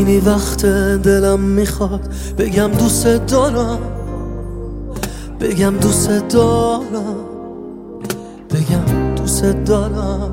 خیلی وقت دلم میخواد بگم دوست دارم، بگم دوست دارم، بگم دوست دارم.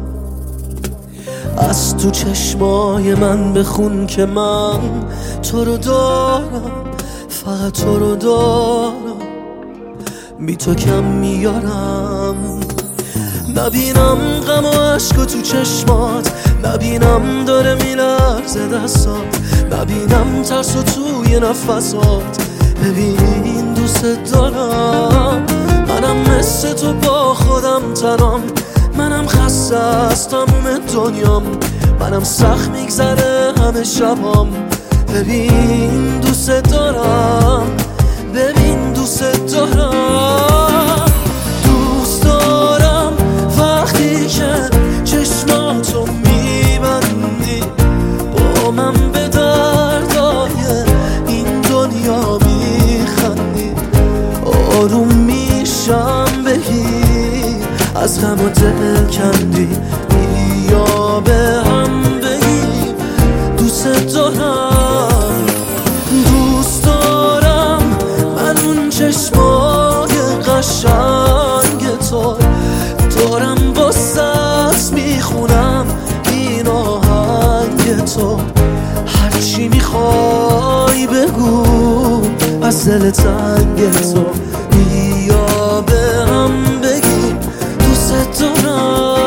از تو چشمای من بخون که من تو رو دارم، فقط تو رو دارم، بی تو کم میارم. نبینم غم و عشق تو چشمات، نبینم داره میلرزه دستات، نبینم ترس و توی نفسات. ببین دوست دارم، منم مثل تو با خودم تنام، منم خسته از تموم دنیام، منم سخت میگذره همه شبام. ببین دوست دارم، ببین دوست دارم. دوست دارم وقتی که چشماتو میبندی، با من به دردای این دنیا میخندی، آروم میشم بگی از غم و دل کندی، بیا به هم بگیم دوست دارم. دوست دارم من اون چشمای قشنگ تو دارم، با سست میخونم این آهنگ تو، هرچی میخوای بگو از دل تنگ تو، بیا به هم بگیم دوست دارم.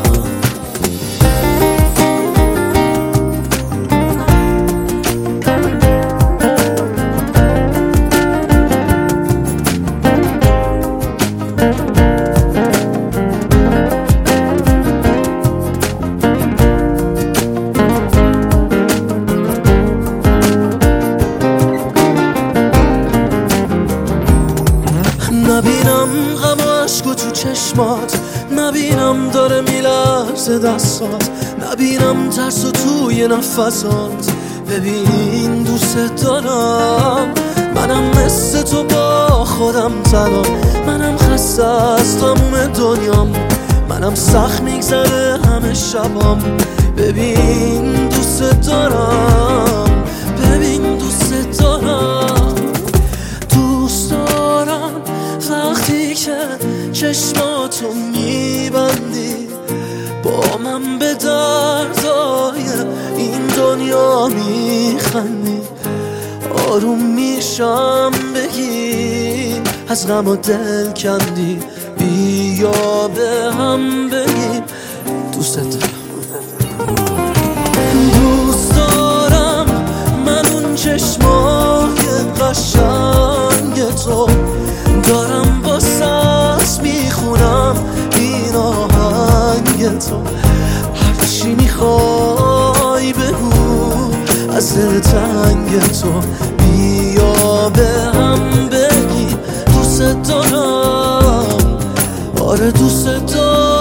نبینم غم و عشق تو چشمات، نبینم داره میلرزه دستات، نبینم ترس و توی نفسات. ببین دوست دارم، منم مثل تو با خودم تنام، منم خسته از تموم دنیام، منم سخت میگذره همه شبام. ببین دوست دارم، ببین دوست دارم. دوست دارم وقتی که چشماتو میبندی، با من به دردای این دنیا میخندی، آروم میشم بگی از غم و دل کندی، بیا به هم بگیم دوست دارم. دوست دارم من اون چشمای قشنگ تو دارم، با سست میخونم این آهنگ تو، هرچی میخوای بگو از دل تنگ تو، بیا به هم بگی دوست دارم، آره دوست دارم.